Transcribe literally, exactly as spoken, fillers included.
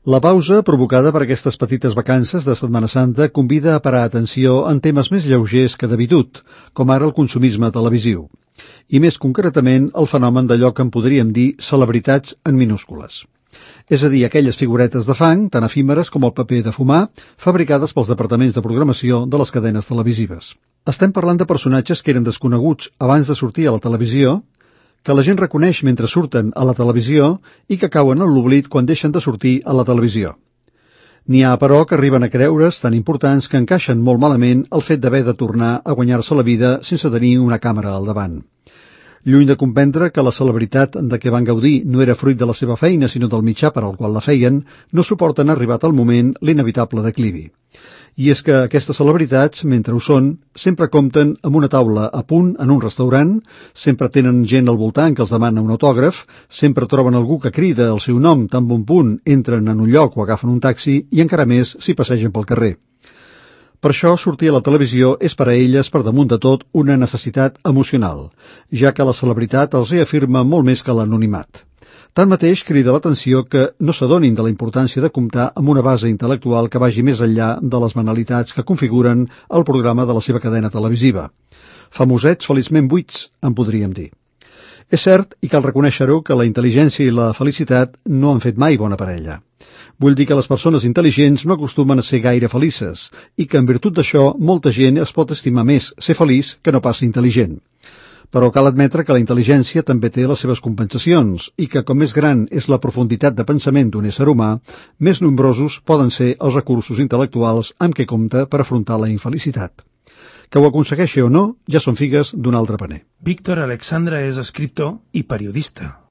La pausa, provocada per aquestes petites vacances de Setmana Santa, convida a parar atenció en temes més lleugers que d'habitud, com ara el consumisme televisiu, i més concretament el fenomen d'allò que en podríem dir celebritats en minúscules. És a dir, aquelles figuretes de fang, tan efímeres com el paper de fumar, fabricades pels departaments de programació de les cadenes televisives. Estem parlant de personatges que eren desconeguts abans de sortir a la televisió, que la gent reconeix mentre surten a la televisió i que cauen en l'oblit quan deixen de sortir a la televisió. N'hi ha, però, que arriben a creure's tan importants que encaixen molt malament el fet d'haver de tornar a guanyar-se la vida sense tenir una càmera al davant. Lluny de comprendre que la celebritat de què van gaudir no era fruit de la seva feina, sinó del mitjà per al qual la feien, no suporten arribat al moment l'inevitable declivi. I és que aquestes celebritats, mentre ho són, sempre compten amb una taula a punt en un restaurant, sempre tenen gent al voltant que els demana un autògraf, sempre troben algú que crida el seu nom tan bon punt entren en un lloc o agafen un taxi i encara més si passegen pel carrer. Per això, sortir a la televisió és per a elles, per damunt de tot, una necessitat emocional, ja que la celebritat els reafirma molt més que l'anonimat. Tanmateix, crida l'atenció que no s'adonin de la importància de comptar amb una base intel·lectual que vagi més enllà de les banalitats que configuren el programa de la seva cadena televisiva. Famosets feliçment buits, en podríem dir. És cert, i cal reconèixer-ho, que la intel·ligència i la felicitat no han fet mai bona parella. Vull dir que les persones intel·ligents no acostumen a ser gaire felices i que, en virtut d'això, molta gent es pot estimar més ser feliç que no pas ser intel·ligent. Però cal admetre que la intel·ligència també té les seves compensacions i que, com més gran és la profunditat de pensament d'un ésser humà, més nombrosos poden ser els recursos intel·lectuals amb què compta per afrontar la infelicitat. Que ho aconsegueixi o no, ja són figues d'un altre paner. Víctor Alexandra és escriptor i periodista.